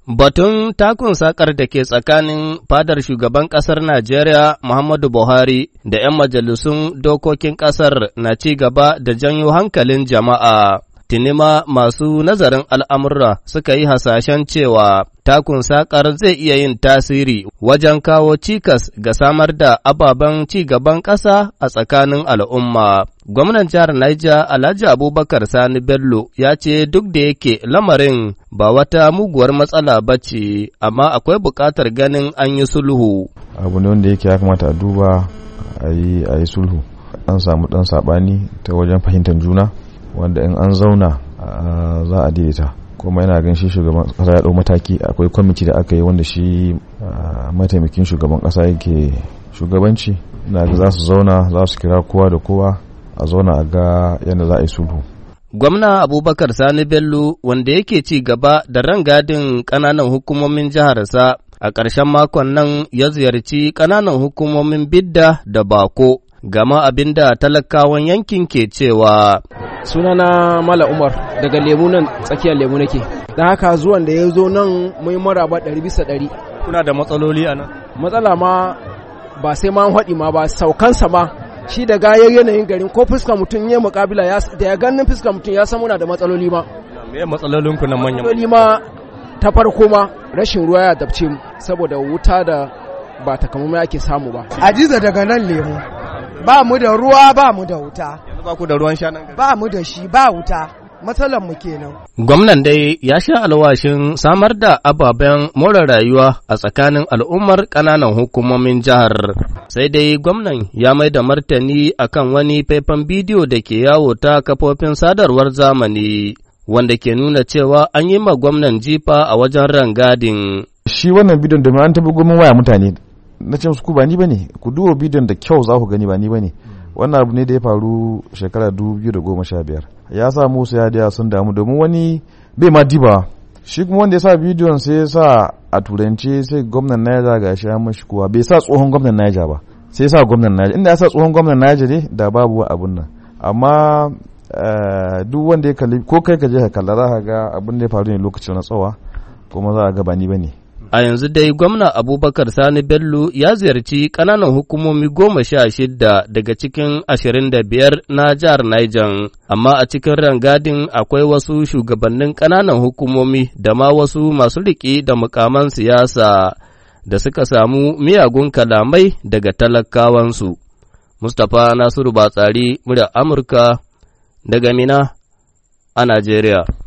Batun takun sakar da ke tsakanin fadar shugaban ƙasar Najeriya Muhammadu Buhari da ‘yan majalisun dokokin ƙasar na ci gaba da janyo hankalin jama'a. Tinima masu nazarin al'amurra suka yi hasashen cewa takun sakar zai iya yin tasiri wajen kawo cikas ga samar da ababen ci gaban ƙasa a tsakanin al'umma. Gwamnan jihar Niger Alhaji Abubakar Sani Bello ya ce duk da yake lamarin ba wata muguwar matsala ba ce, amma akwai buƙatar ganin an yi sulhu. Abu ne wanda yake ya kamata a duba a yi sulhu. An samu ɗan saɓani ta wajen fahimtar juna, wanda in an zauna za a daidaita. Kuma yana gan shi shugaban ƙasa ya ɗau mataki. Akwai kwamiti da aka yi wanda shi mataimakin shugaban ƙasa yake shugabanci. Ina ga za su zauna, za su kira kowa da kowa a zauna a ga yadda za a yi sulhu. Gwamna Abubakar Sani Bello wanda yake ci gaba da rangadin ƙananan hukumomin jiharsa a ƙarshen makon nan ya ziyarci ƙananan hukumomin Bidda da Bako, gama abinda talakawan yankin ke cewa. Sunana Mala Umar daga Lemu nan tsakiyar Lemu nake. Da haka zuwan da ya zo nan mai maraba 100%. Kuna da matsaloli a nan? Matsala ma ba sai ma haɗi ma ba, saukansa ma shi da gayar yanayin garin ko fuskar mutum ya mukabila da ya ganin fuskar mutum ya san muna da matsaloli ma. Me matsalolin ku nan manyan? Matsaloli ma ta farko ma rashin ruwa ya dabce mu saboda wuta da ba takamaiman ake samu ba. Ajiza daga nan Lemu. Ba mu da ruwa, ba mu da wuta. Yanzu ba ku da ruwan sha nan? Ba mu da shi, ba wuta. Matsalar mu kenan. Gwamnan dai ya sha alwashin samar da ababen more rayuwa a tsakanin al'ummar ƙananan hukumomin jihar. Sai dai gwamnan ya mai da martani akan wani faifan bidiyo da ke yawo ta kafofin sadarwar zamani, wanda ke nuna cewa an yi ma gwamnan jifa a wajen rangadin. Shi wannan bidiyon da an taɓa gomin waya mutane, na ce musu ku ba ni bane, ku duba bidiyon da kyau za ku gani ba ni bane. Wannan abu ne da ya faru shekara 2015. Ya sa musu ya sun damu domin wani bai ma diba. Shi kuma wanda ya sa bidiyon sai ya sa a turance sai gwamnan Niger ga shi an mashi kowa, bai sa tsohon gwamnan Niger ba, sai ya sa gwamnan Niger. Inda ya sa tsohon gwamnan Niger ne da babu abun nan. Amma duk wanda ya kalli ko kai ka je ka kalla za ka ga abin da ya faru ne lokacin na tsawa, kuma za a ga ba ni bane. A yanzu dai gwamna Abubakar Sani Bello ya ziyarci ƙananan hukumomi 16 daga cikin 25 na jihar Niger, amma a cikin rangadin akwai wasu shugabannin ƙananan hukumomi da ma wasu masu riƙe da mukaman siyasa da suka samu miyagun kalamai daga talakawansu. Mustapha Nasiru Batsari, muryar Amurka, daga Mina a Najeriya.